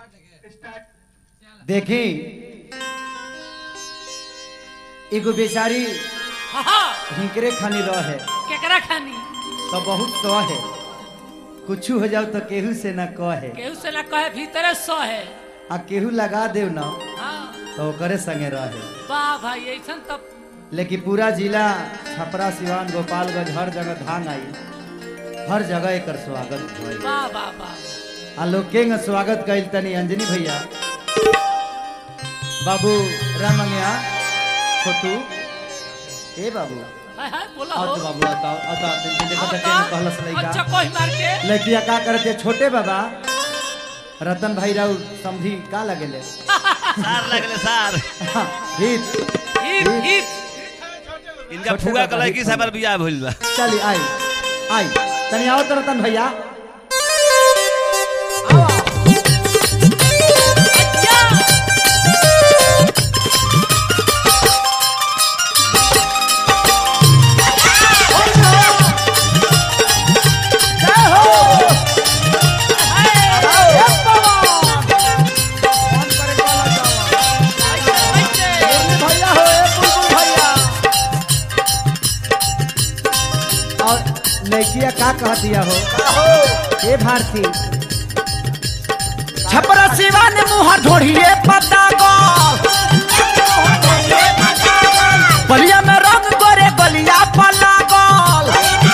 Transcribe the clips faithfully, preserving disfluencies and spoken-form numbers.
देखी एगो बेचारी हिंकरे खानी रहे केकरा खानी तो बहुत सह है, कुछ हो जाओ तो केहू से न कहे, केहू से ना कहे भीतरे सो है आ केहू लगा देव न हाँ तो करे संगे रहे। वाह भाई ऐसा तब लेकिन पूरा जिला छपरा सिवान गोपालगंज हर जगह धान आई, हर जगह एक स्वागत भइल। वाह वाह वाह आ लोग के स्वागत कइल तनी अंजनी भैया बाबू रामंगिया छोटू ए बाबू हाय हाय बोला आओ हो तो बाबू बताओ आता दिन देखो तो केन कहलस लइका अच्छा कोई मार के लइकिया का करते छोटे बाबा रतन भाई राउ समझी का लगेले सार लगले सार हित हित हित इनका फुगा कलाई की साबर बियाह भइल बा। चली आई आई तनी आओ तो रतन भैया लड़किया का कह दिया हो ए भारती छपरा सिवा ने मुँह ढोड़िए पता गो बलिया में रंग गोरे बलिया पला गोल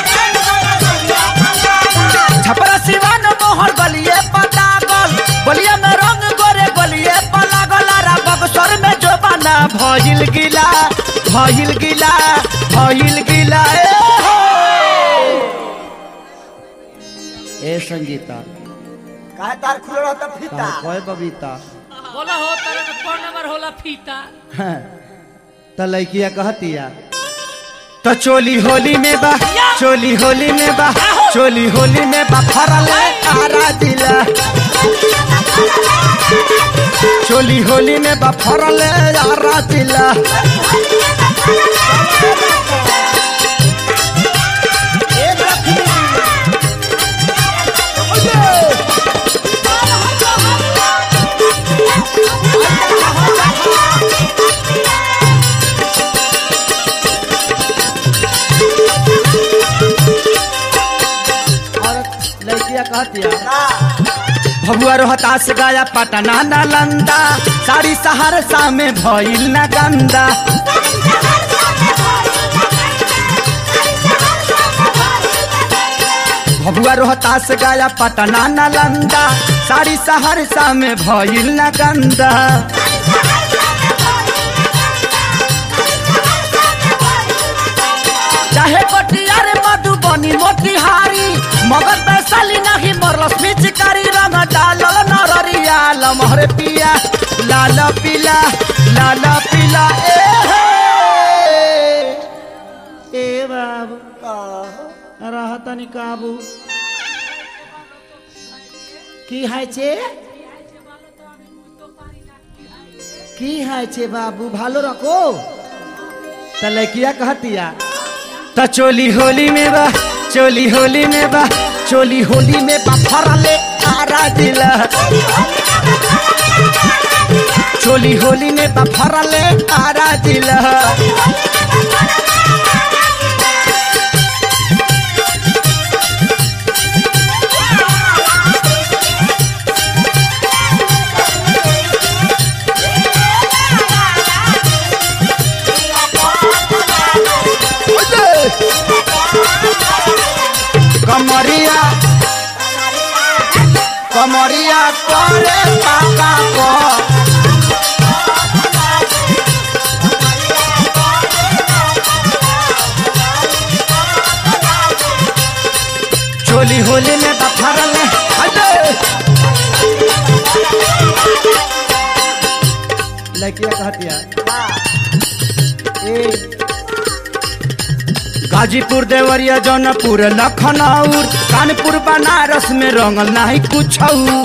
छपरा सिवा ने मुँह बलिए पता गोल बलिया में रंग गोरे बलिए पला गोला बक्सर में जो बना भइल गिला भइल गिला भइल गिला ए संगीता काहे तार खुले रहता फीता कोई बबीता बोला हो तेरे में कौन नंबर होला फीता तो लड़किया कहतिया तो चोली होली में बा चोली होली में बा चोली होली में बा फरल आरा दिला चोली होली में बा फरल आरा दिला लड़किया कहतिया भगुआ रोहतास गया पटना नालंदा सारी सहरसा में भइल न गंदा भगुआ रोहतास गया पटना नालंदा सारी सहरसा में भइल न गंदा चाहे कटियार मधुबनी मोतिहारी मगर वैशाली नहीं मरलस पिचकारी रंग डालल नररिया लमहर पिया लाल पीला लाल पीला ए ए बाबू रहतनी काबू की हाय छे की हाय छे बाबू भालो रखो तो लड़किया कहतिया तो चोली होली में बा चोली होली में बा चोली होली में बा फरले आरा दिला चोली होली में बा फरले आरा दिला कमरिया कमरिया करे पाका को चोली होली में बफरल लड़किया कहतिया ए गाजीपुर देवरिया जौनपुर लखनऊ कानपुर बनारस में रंगल नहीं कुछ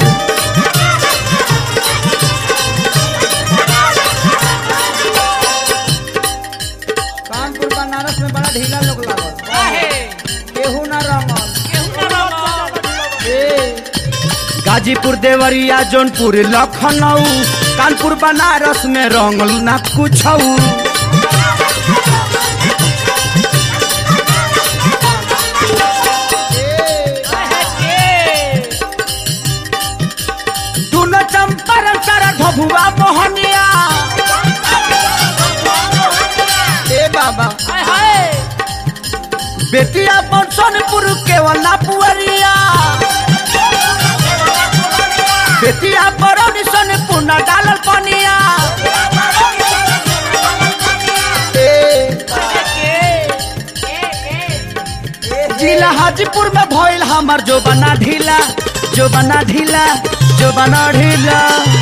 कानपुर बनारस में बड़ा ढीला लोग लागल काहे केहू ना रंगल केहू ना रंगल ए हाजीपुर देवरिया जौनपुर लखनऊ कानपुर बनारस में रंगल ना कुछ दोनों चंपारण सारा भभुआ मोहनिया ए बाबा बेतिया सोनपुर केवला पुअरिया बेतिया बरौनी सोनपुर न डालल पनिया जिला हाजीपुर में भइल हमार जो बना ढीला जो बना ढीला जो बना ढीला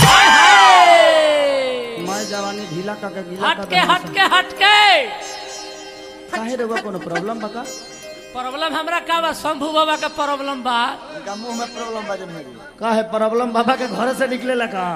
मैं जवानी ढीला का के गीला का हटके हटके हटके काहे रे कोनो प्रॉब्लम बका प्रॉब्लम हमरा का बा शंभू बाबा का प्रॉब्लम बा इनका मुंह में प्रॉब्लम बाजे में का है प्रॉब्लम बाबा के घर से निकलेला का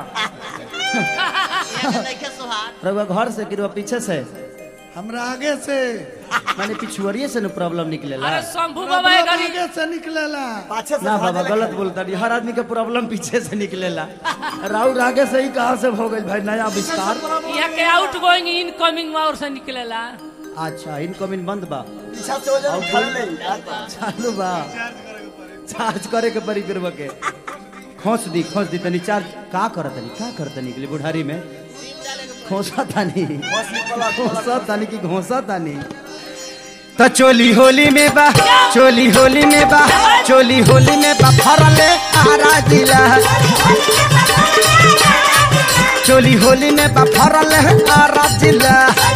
रउआ घर से कि पीछे से हमरा आगे से माने पिछुआरिये से न प्रॉब्लम निकलेला अरे शंभू बाबा ए गाड़ी आगे से निकलेला पाछे से ना बाबा भागे गलत लगे। बोलता नहीं हर आदमी के प्रॉब्लम पीछे से निकलेला राउर आगे से ही कहां से हो गई भाई नया विस्तार यहाँ के आउट गोइंग इनकमिंग में और से निकलेला अच्छा इनकमिंग बंद बा पीछा से हो जाए खड़े ले चालू बा चार्ज करे के परी फिर के खोस दी खोस दी तनी चार्ज का करत तनी का करत तनी के लिए बुढ़ारी में खोसा तानी खोसा तानी की घोसा तानी तो चोली होली में बा चोली होली में बा चोली होली में बा फरले आरा जिला चोली होली में बा फरले आरा जिला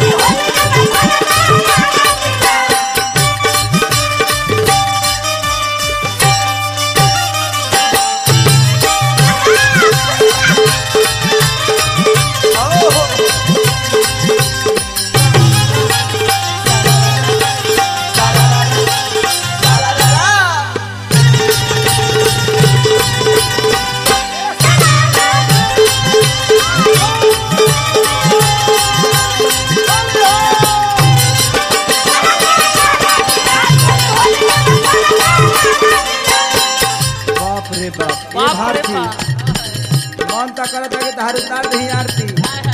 बाप रे बाप ये बाप रे भारती बाप मन ता करत है कि धार उतार दही आरती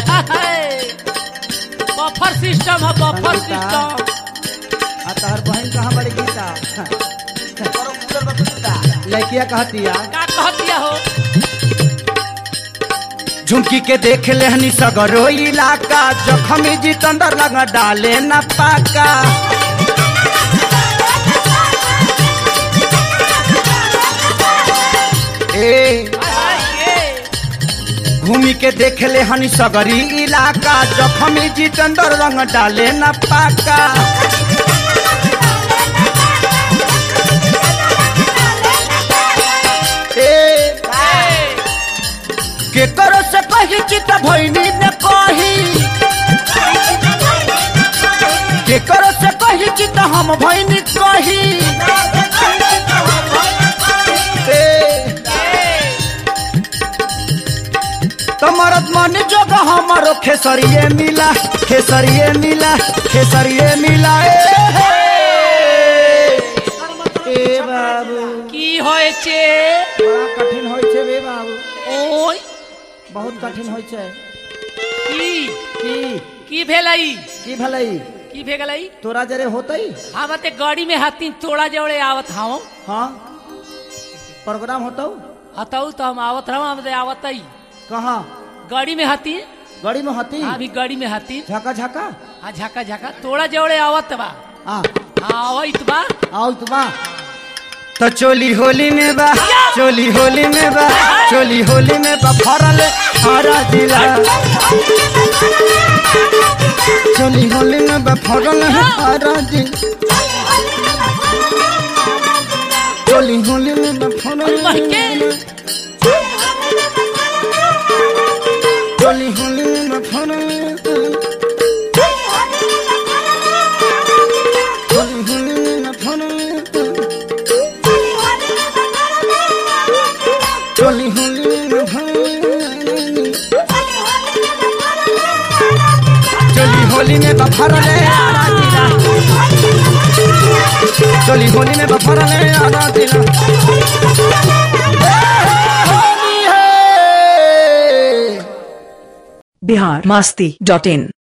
बफर सिस्टम है बफर सिस्टम आ तार बहन कहां बड़ी गीता करो कूलर में कुत्ता लड़किया कहतिया का कहतिया हो झुमकी के देख लेहनी सगरो इलाका जखमी जितंदर लगा डाले न पाका ए घूमी के देख ले हनी सगरी इलाका जखमी जितंदर रंग डाले न पाका ए के करो से कही चित भइनी न कही के करो से कही चित हम भइनी कही तमरत मन जोग हमारो खेसरिए मिला खेसरिए मिला खेसरिए मिला ए बाबू की होय छे बड़ा कठिन होय छे बे बाबू ओय बहुत कठिन होय छे की की की भेलई की भलाई की भेगलई तोरा जरे होतई हम ते गाड़ी में हाथी तोड़ा जोड़े आवत हां हां प्रोग्राम होतौ हतौ तो हम आवत रहा हम आवतई कहां गाड़ी में हाथी गाड़ी में हाथी हाँ अभी गाड़ी में हाथी झका झका हाँ झका झका तोड़ा जोड़े आवत बा हां हाँ आवत बा आओ तुमा तो चोली होली में बा चोली होली में बा चोली होली में बा फरल हरा जिला चोली होली में बा फरल हरा जिला चोली होली में बा फरल चोली होली में बा फरल चोली होली में बा फरल चोली होली में भरले चोली होली में बफरले आरा दिला चोली होली में बफरले आरा दिला बिहार मस्ती डॉट इन।